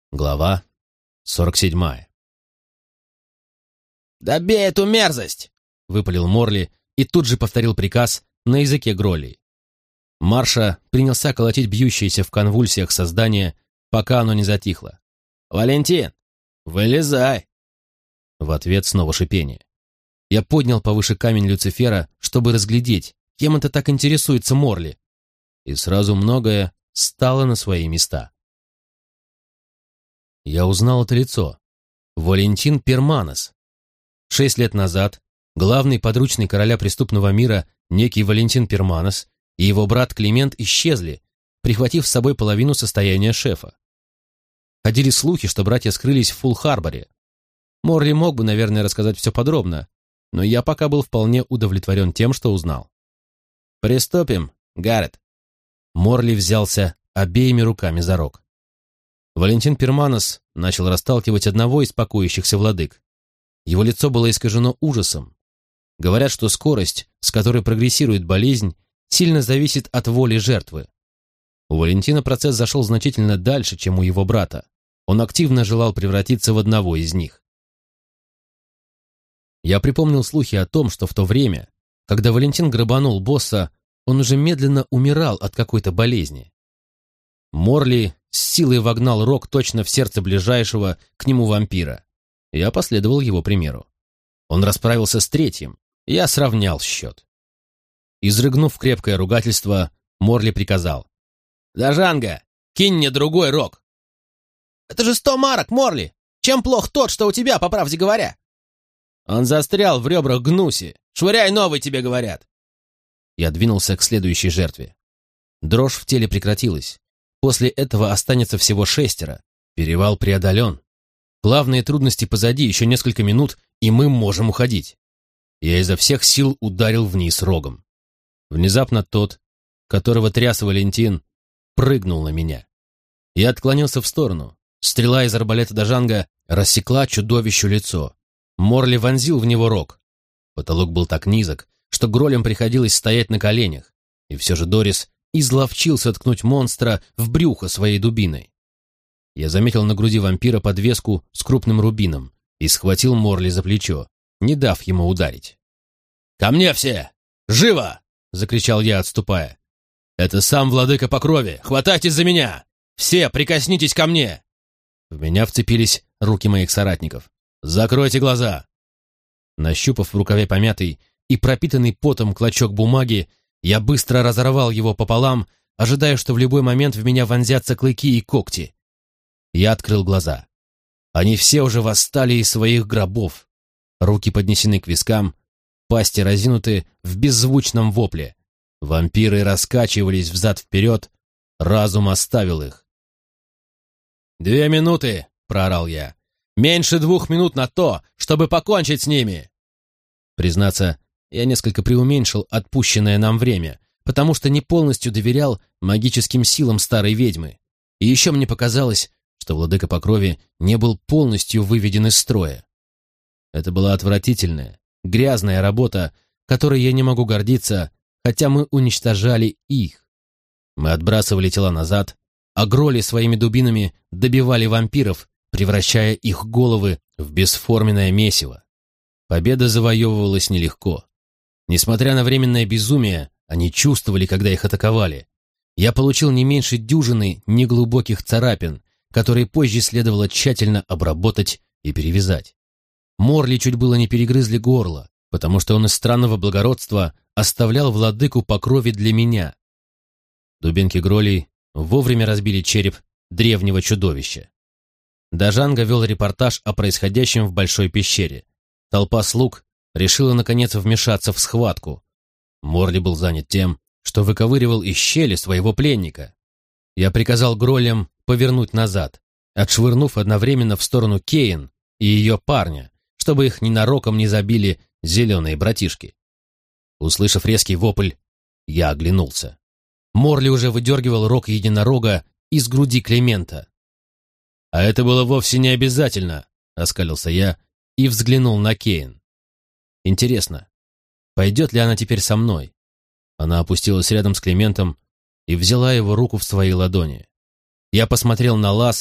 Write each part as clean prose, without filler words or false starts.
Глава 47. «Добей эту мерзость!» — выпалил Морли и тут же повторил приказ на языке Гролли. Марша принялся колотить бьющееся в конвульсиях создание, пока оно не затихло. «Валентин, вылезай!» В ответ снова шипение. Я поднял повыше камень Люцифера, чтобы разглядеть, кем это так интересуется Морли, и сразу многое стало на свои места. Я узнал это лицо. Валентин Перманос. 6 лет назад главный подручный короля преступного мира, некий Валентин Перманос, и его брат Климент исчезли, прихватив с собой половину состояния шефа. Ходили слухи, что братья скрылись в Фулл-Харборе. Морли мог бы, наверное, рассказать все подробно, но я пока был вполне удовлетворен тем, что узнал. «Приступим, Гаррет!» Морли взялся обеими руками за рог. Валентин Перманос начал расталкивать одного из покоящихся владык. Его лицо было искажено ужасом. Говорят, что скорость, с которой прогрессирует болезнь, сильно зависит от воли жертвы. У Валентина процесс зашел значительно дальше, чем у его брата. Он активно желал превратиться в одного из них. Я припомнил слухи о том, что в то время, когда Валентин грабанул босса, он уже медленно умирал от какой-то болезни. Морли с силой вогнал рог точно в сердце ближайшего к нему вампира. Я последовал его примеру. Он расправился с третьим, я сравнял счет. Изрыгнув крепкое ругательство, Морли приказал: «Дажанга, кинь мне другой рог!» «Это же 100 марок, Морли! Чем плох тот, что у тебя, по правде говоря?» «Он застрял в ребрах гнуси! Швыряй новый, тебе говорят!» Я двинулся к следующей жертве. Дрожь в теле прекратилась. После этого останется всего 6. Перевал преодолен. Главные трудности позади, еще несколько минут, и мы можем уходить. Я изо всех сил ударил вниз рогом. Внезапно тот, которого тряс Валентин, прыгнул на меня. Я отклонился в сторону. Стрела из арбалета Дажанга рассекла чудовищу лицо. Морли вонзил в него рог. Потолок был так низок, что Гролям приходилось стоять на коленях, и все же Дорис изловчился ткнуть монстра в брюхо своей дубиной. Я заметил на груди вампира подвеску с крупным рубином и схватил Морли за плечо, не дав ему ударить. «Ко мне все! Живо!» — закричал я, отступая. «Это сам владыка по крови! Хватайтесь за меня! Все прикоснитесь ко мне!» В меня вцепились руки моих соратников. «Закройте глаза!» Нащупав в рукаве помятый и пропитанный потом клочок бумаги, я быстро разорвал его пополам, ожидая, что в любой момент в меня вонзятся клыки и когти. Я открыл глаза. Они все уже восстали из своих гробов. Руки поднесены к вискам, пасти разинуты в беззвучном вопле. Вампиры раскачивались взад-вперед, разум оставил их. «2 минуты!» — проорал я. «Меньше 2 минут на то, чтобы покончить с ними!» Признаться, я несколько преуменьшил отпущенное нам время, потому что не полностью доверял магическим силам старой ведьмы. И еще мне показалось, что владыка по крови не был полностью выведен из строя. Это была отвратительная, грязная работа, которой я не могу гордиться, хотя мы уничтожали их. Мы отбрасывали тела назад, а Гроли своими дубинами добивали вампиров, превращая их головы в бесформенное месиво. Победа завоевывалась нелегко. Несмотря на временное безумие, они чувствовали, когда их атаковали. Я получил не меньше дюжины неглубоких царапин, которые позже следовало тщательно обработать и перевязать. Морли чуть было не перегрызли горло, потому что он из странного благородства оставлял владыку по крови для меня. Дубинки Гролей вовремя разбили череп древнего чудовища. Дажанга вел репортаж о происходящем в большой пещере. Толпа слуг решила, наконец, вмешаться в схватку. Морли был занят тем, что выковыривал из щели своего пленника. Я приказал Гролям повернуть назад, отшвырнув одновременно в сторону Кейн и ее парня, чтобы их ненароком не забили зеленые братишки. Услышав резкий вопль, я оглянулся. Морли уже выдергивал рог единорога из груди Климента. «А это было вовсе не обязательно», — оскалился я и взглянул на Кейн. «Интересно, пойдет ли она теперь со мной?» Она опустилась рядом с Климентом и взяла его руку в свои ладони. Я посмотрел на лаз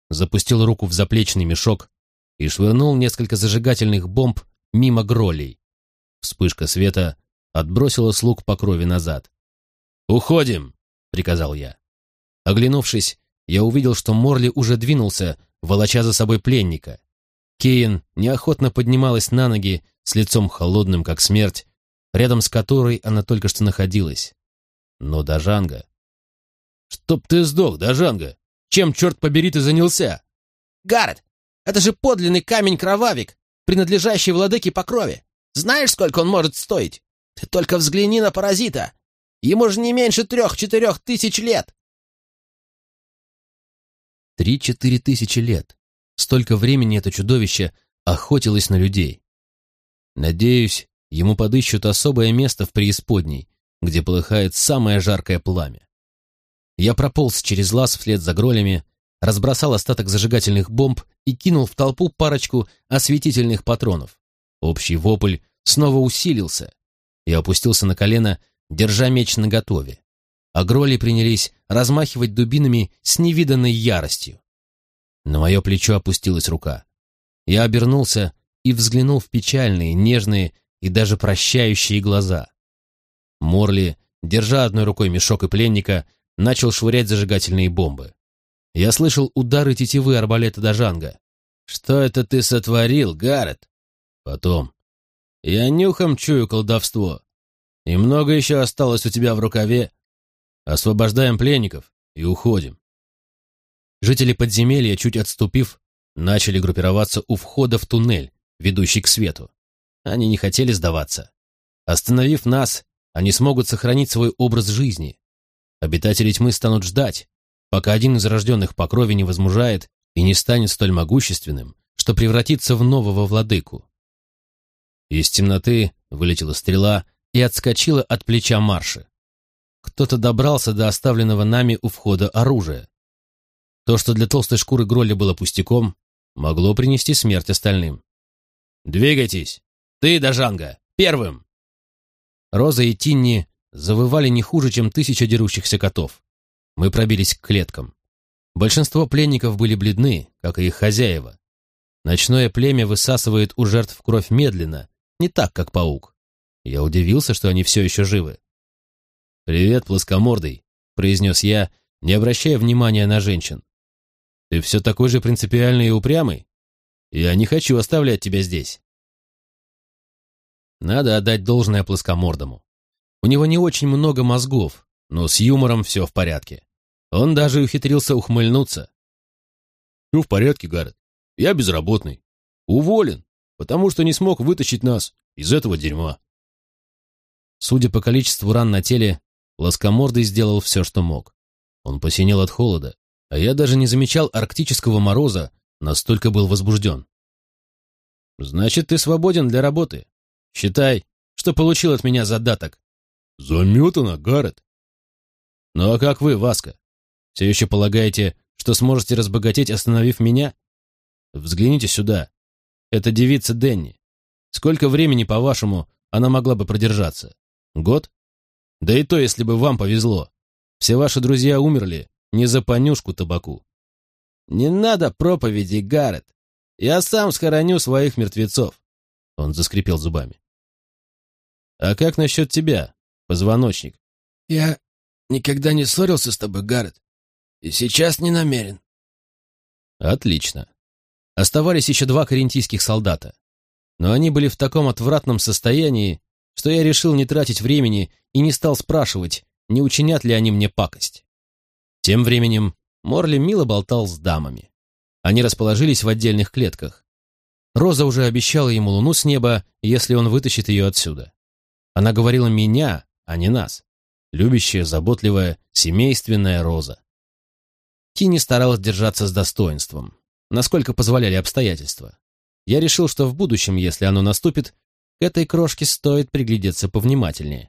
запустил руку в заплечный мешок и швырнул несколько зажигательных бомб мимо гролей. Вспышка света отбросила слуг по крови назад. «Уходим!» — приказал я. Оглянувшись, я увидел, что Морли уже двинулся, волоча за собой пленника. Кейн неохотно поднималась на ноги с лицом холодным, как смерть, рядом с которой она только что находилась. Но Дажанга... «Чтоб ты сдох, Дажанга! Чем, черт побери, ты занялся?» «Гаррет, это же подлинный камень-кровавик, принадлежащий владыке по крови. Знаешь, сколько он может стоить? Ты только взгляни на паразита. Ему же не меньше 3-4 тысяч лет». 3-4 тысячи лет. Столько времени это чудовище охотилось на людей. Надеюсь, ему подыщут особое место в преисподней, где полыхает самое жаркое пламя. Я прополз через лаз вслед за гролями, разбросал остаток зажигательных бомб и кинул в толпу парочку осветительных патронов. Общий вопль снова усилился. Я опустился на колено, держа меч наготове. А гроли принялись размахивать дубинами с невиданной яростью. На мое плечо опустилась рука. Я обернулся и взглянул в печальные, нежные и даже прощающие глаза. Морли, держа одной рукой мешок и пленника, начал швырять зажигательные бомбы. Я слышал удары тетивы арбалета Дажанга. «Что это ты сотворил, Гаррет?» Потом. «Я нюхом чую колдовство. И много еще осталось у тебя в рукаве. Освобождаем пленников и уходим». Жители подземелья, чуть отступив, начали группироваться у входа в туннель, ведущий к свету. Они не хотели сдаваться. Остановив нас, они смогут сохранить свой образ жизни. Обитатели тьмы станут ждать, пока один из рожденных по крови не возмужает и не станет столь могущественным, что превратится в нового владыку. Из темноты вылетела стрела и отскочила от плеча Марши. Кто-то добрался до оставленного нами у входа оружия. То, что для толстой шкуры Гролля было пустяком, могло принести смерть остальным. «Двигайтесь! Ты, Дажанга, первым!» Роза и Тинни завывали не хуже, чем 1000 дерущихся котов. Мы пробились к клеткам. Большинство пленников были бледны, как и их хозяева. Ночное племя высасывает у жертв кровь медленно, не так, как паук. Я удивился, что они все еще живы. «Привет, плоскомордый», — произнес я, не обращая внимания на женщин. «Ты все такой же принципиальный и упрямый? Я не хочу оставлять тебя здесь». Надо отдать должное плоскомордому. У него не очень много мозгов, но с юмором все в порядке. Он даже ухитрился ухмыльнуться. «Все в порядке, Гаррет. Я безработный. Уволен, потому что не смог вытащить нас из этого дерьма». Судя по количеству ран на теле, плоскомордый сделал все, что мог. Он посинел от холода, а я даже не замечал арктического мороза, настолько был возбужден. «Значит, ты свободен для работы. Считай, что получил от меня задаток». «Заметано, Гаррет». «Ну а как вы, Васка? Все еще полагаете, что сможете разбогатеть, остановив меня? Взгляните сюда. Это девица Денни. Сколько времени, по-вашему, она могла бы продержаться? Год? Да и то, если бы вам повезло. Все ваши друзья умерли не за понюшку табаку». «Не надо проповеди, Гаррет. Я сам схороню своих мертвецов». Он заскрипел зубами. «А как насчет тебя, позвоночник?» «Я никогда не ссорился с тобой, Гаррет, и сейчас не намерен». «Отлично. Оставались еще 2 карентийских солдата, но они были в таком отвратном состоянии, что я решил не тратить времени и не стал спрашивать, не учинят ли они мне пакость. Тем временем Морли мило болтал с дамами. Они расположились в отдельных клетках. Роза уже обещала ему луну с неба, если он вытащит ее отсюда. Она говорила меня, а не нас. Любящая, заботливая, семейственная Роза. Тинни старалась держаться с достоинством, насколько позволяли обстоятельства. Я решил, что в будущем, если оно наступит, к этой крошке стоит приглядеться повнимательнее.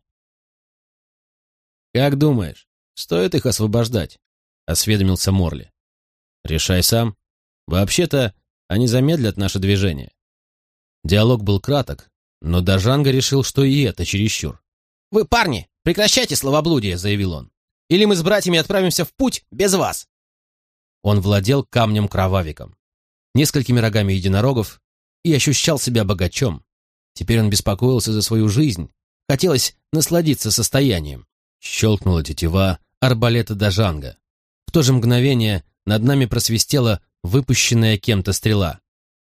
«Как думаешь, стоит их освобождать?» — осведомился Морли. «Решай сам. Вообще-то, они замедлят наше движение». Диалог был краток, но Дажанга решил, что и это чересчур. «Вы, парни, прекращайте словоблудие», — заявил он. «Или мы с братьями отправимся в путь без вас». Он владел камнем-кровавиком, несколькими рогами единорогов и ощущал себя богачом. Теперь он беспокоился за свою жизнь, хотелось насладиться состоянием. Щелкнула тетива арбалета Дажанга. В то же мгновение над нами просвистела выпущенная кем-то стрела.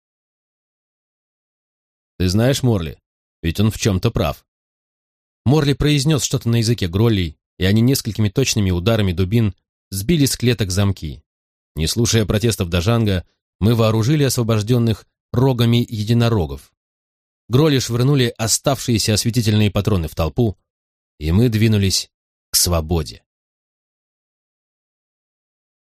«Ты знаешь, Морли, ведь он в чем-то прав». Морли произнес что-то на языке гроллей, и они несколькими точными ударами дубин сбили с клеток замки. Не слушая протестов Дажанга, мы вооружили освобожденных рогами единорогов. Гролли швырнули оставшиеся осветительные патроны в толпу, и мы двинулись к свободе.